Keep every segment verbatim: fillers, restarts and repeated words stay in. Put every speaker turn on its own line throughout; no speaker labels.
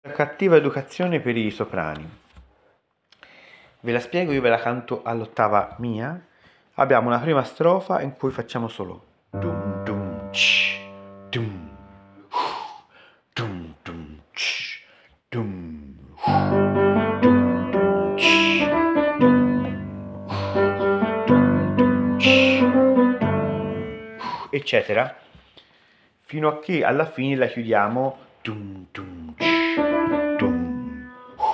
Cattiva educazione per i soprani. Ve la spiego, io ve la canto all'ottava mia. Abbiamo una prima strofa in cui facciamo solo dum dum ch, dum dum dum ch, dum dum dum ch, dum dum dum ch, dum, eccetera, fino a che alla fine la chiudiamo dum dum ch, dum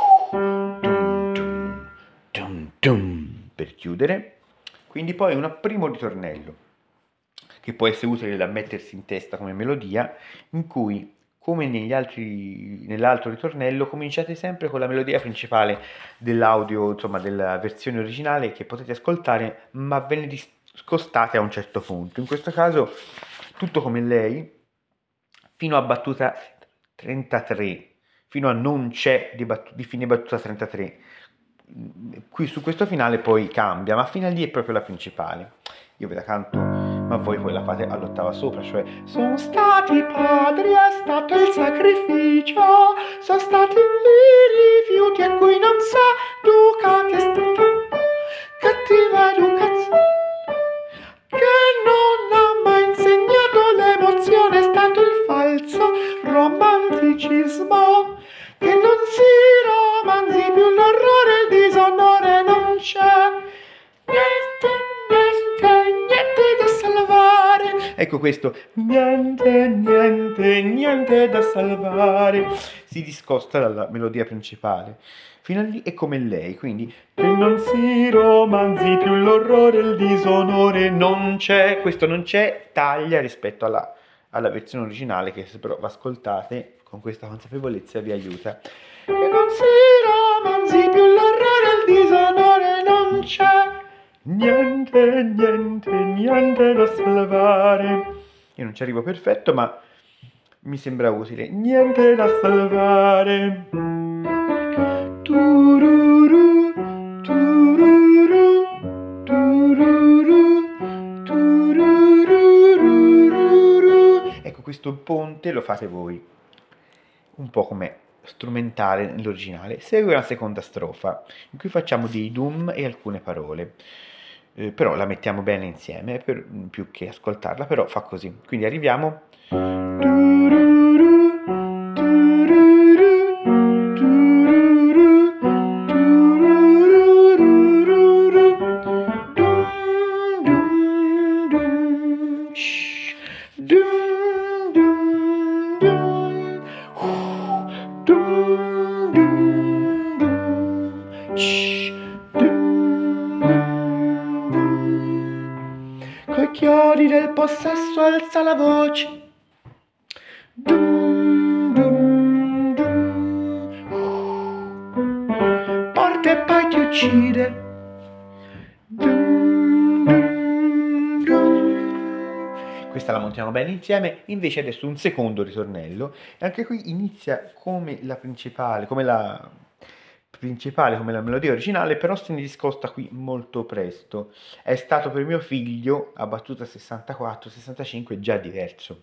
dum dum dum dum, per chiudere. Quindi poi un primo ritornello che può essere utile da mettersi in testa come melodia, in cui, come negli altri, nell'altro ritornello, cominciate sempre con la melodia principale dell'audio, insomma della versione originale che potete ascoltare, ma ve ne discostate a un certo punto. In questo caso tutto come lei fino a battuta trentatré, fino a non c'è di, battu- di fine battuta trentatré. Qui su questo finale poi cambia, ma fino a lì è proprio la principale. Io ve la canto, ma voi poi la fate all'ottava sopra, cioè sono stati i padri, è stato il sacrificio, sono stati i rifiuti a cui non sa ducati, è stata cattiva educazione che non ha mai insegnato l'emozione, è stato il falso romanticismo che non si romanzi più, l'orrore e il disonore, non c'è niente, niente, niente da salvare. Ecco questo niente, niente, niente da salvare si discosta dalla melodia principale. Fino a lì è come lei, quindi che non si romanzi più, l'orrore e il disonore, non c'è, questo non c'è, taglia rispetto alla, alla versione originale, che se però ascoltate con questa consapevolezza vi aiuta. Che non si romanzi più, l'orrore e il disonore, non c'è niente, niente, niente da salvare. Io non ci arrivo perfetto, ma mi sembra utile. Niente da salvare. Tururu, tururu, tururu, turururururu. Ecco, questo ponte lo fate voi, un po' come strumentale nell'originale. Segue una seconda strofa in cui facciamo dei dum e alcune parole, eh, però la mettiamo bene insieme per, più che ascoltarla, però fa così. Quindi arriviamo tururu, tururu, tururu, turururururu, dum, dum, dum, shh, dum, dum, dum, uh, dum, dum, dum, shh, dum, dum, dum. Coi chiodi del possesso alza la voce. Dum, dum, dum, uh, porta e poi ti uccide. Dum, dum, dum. Questa la montiamo bene insieme. Invece adesso un secondo ritornello, e anche qui inizia come la principale, come la principale, come la melodia originale, però se ne discosta qui molto presto. È stato per mio figlio a battuta sessantaquattro sessantacinque già diverso.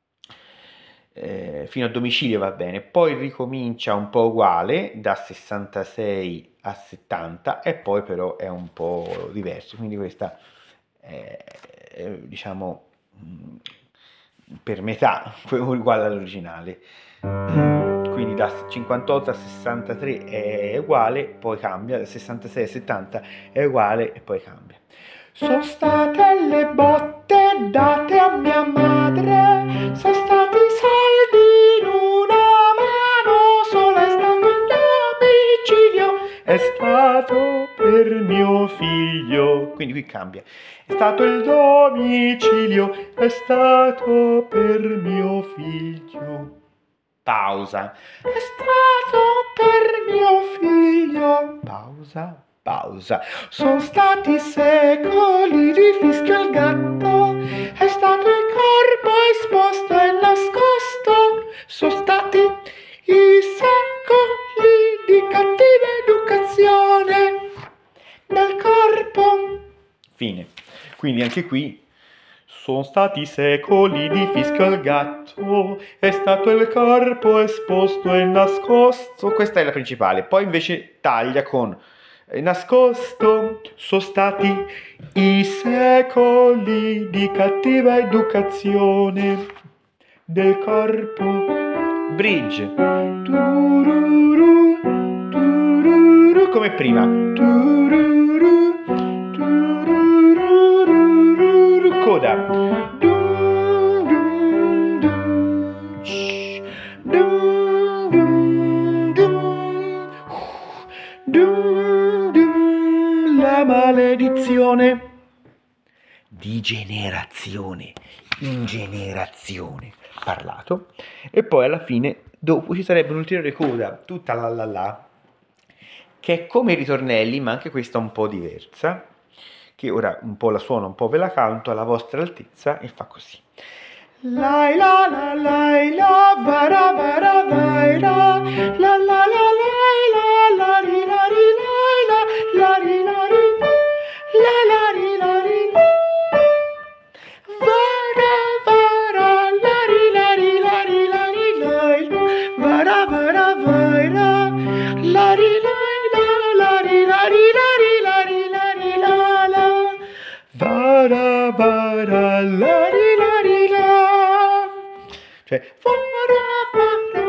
Eh, fino a domicilio va bene, poi ricomincia un po' uguale da sessantasei a settanta e poi però è un po' diverso, quindi questa è, è, diciamo per metà uguale all'originale. Quindi da cinquantotto a sessantatré è uguale, poi cambia, da sessantasei a settanta è uguale e poi cambia. Sono state le botte date a mia madre, sono stati i soldi in una mano sola, è stato il domicilio, è stato per mio figlio. Quindi qui cambia. È stato il domicilio, è stato per mio figlio. Pausa. È stato per mio figlio. Pausa. Pausa. Sono stati secoli di fischio il gatto, è stato il corpo esposto e nascosto, sono stati i secoli di cattiva educazione nel corpo. Fine. Quindi anche qui Sono stati secoli di fischio al gatto, è stato il corpo esposto e nascosto. Questa è la principale. Poi invece taglia con eh, nascosto. Sono stati i secoli di cattiva educazione del corpo. Bridge. Tururu, tururu, come prima. Tururu, tururu, coda. Dum, dum, dum, shh, dum, dum, dum, dum, dum, la maledizione di generazione in generazione parlato, e poi alla fine dopo ci sarebbe un'ulteriore coda tutta la la la che è come i ritornelli, ma anche questa un po' diversa, che ora un po' la suono, un po' ve la canto alla vostra altezza, e fa così. Lai la la lai la vara vara vai la la la la lai la la ri la ri lai la la ri la ri la la ri la ri vara vara la ri la ri la ri la ri lai vara vara vai la la ri lai la la ri la ri la ri la ri la ri la la vara vara la ri la ri la, cioè vara vara,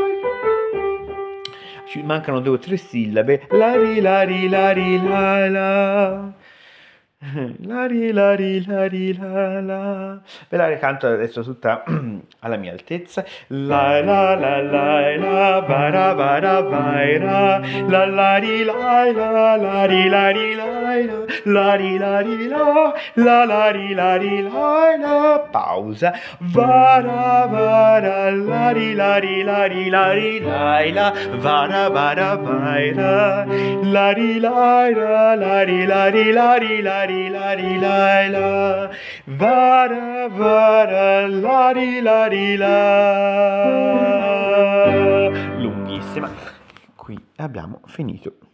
ci mancano due o tre sillabe, la ri la ri la ri la la la ri la ri la ri la la. Ve la ricanto adesso tutta alla mia altezza. La la la la la vara vara vaira la la ri la la la ri la ri la la ri la ri la la la ri la ri la la, pausa, vara vara la ri la ri la ri la ri la la vara vara vaira la ri la la la ri la ri la ri la ri la ri la la vara vara la ri la ri la, lunghissima. Qui abbiamo finito.